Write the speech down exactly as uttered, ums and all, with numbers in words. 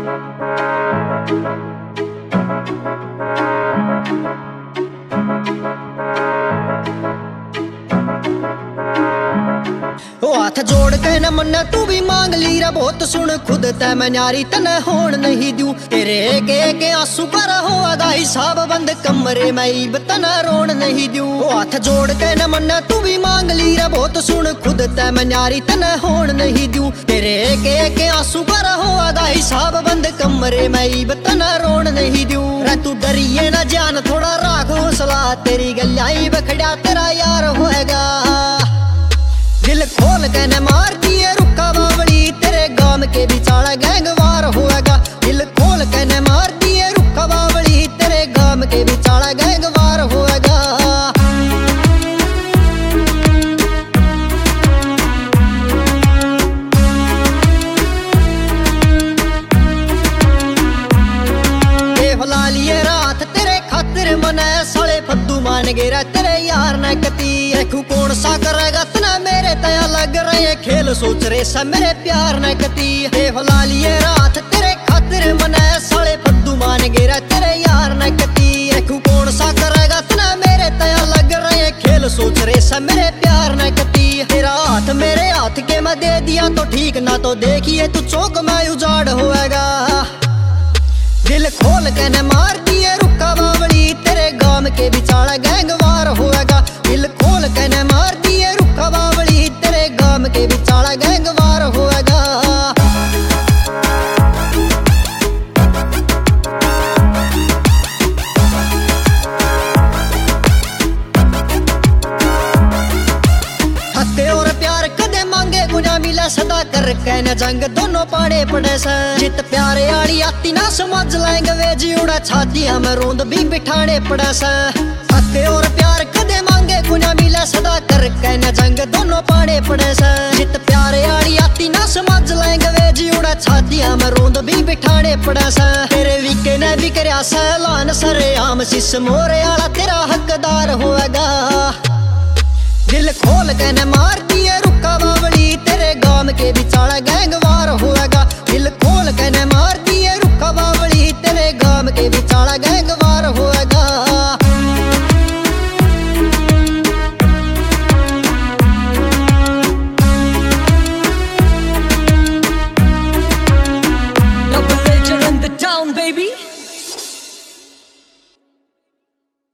हाथ जोड़ के न मन्ना तू भी मांग ली रे बहुत सुन खुद तै मैं न्यारी तने होन नहीं दूं तेरे के के आंसू पर होगा हिसाब बंद कमरे में ईब तना रोन नहीं दूं। हाथ जोड़ के न मन्ना तू भी मांग ली रे बहुत सुन खुद तै मैं न्यारी तने होन नहीं दूं तेरे के के आंसू पर होगा हिसाब बंद कमरे में ईब तना रोन नहीं दूं। रे तू डरिए ना जान थोड़ा राख हौसला तेरी गल्लाई बखड़ा तेरा यार होएगा दिल खोल के न मार दिए रुका बावली तेरे गाम के बिचारा गैंगवार होएगा दिल खोल के न मार दिए रुका बावली तेरे गाम के बिचारा गैंगवार होएगा। लिए रात तेरे खातिर मने साले फद्दू मान गेरा तेरे यार ने कती रखू कौन सा करेगा तना मेरे तया लग रहे खेल सोच रे सा मेरे प्यार ने कती होला लिए रात तेरे खातिर मने साले फद्दू मान गेरा तेरे यार ने कती रखू कौन सा करेगा तना मेरे तया लग रहे खेल सोच रे सा मेरे प्यार ने कती तेरा हाथ मेरे हाथ के मैं दे दिया तो ठीक ना तो देखिए तू चौक में उजाड़ होएगा दिल खोल के न मार दिए रुका बावली तेरे गाम के बिचारा गैंगवार होएगा दिल खोल के न मार दिए रुका बावली तेरे गाम के बिचारा गैंगवार होएगा। हत्ते और प्यार कदे मांगे गुना मिला सदा कर कहने जंग दोनों पाड़े पड़े से जित प्यारे आड़ी आती ना समझ लेंगे वे जीवड़ा छातियां में रोंद भी बिठाने पड़े से हत्ते और प्यार कदे मांगे गुना मिला सदा कर कहने जंग दोनों पाड़े पड़े से जित प्यारे आड़ी आती ना समझ लेंगे वे जीवड़ा छातियां में रोंद भी बिठाने पड़े से तेरे विके ने भी करया सैलान सरे आम सिस मोरे आला तेरा हकदार होएगा दिल खोल के न मार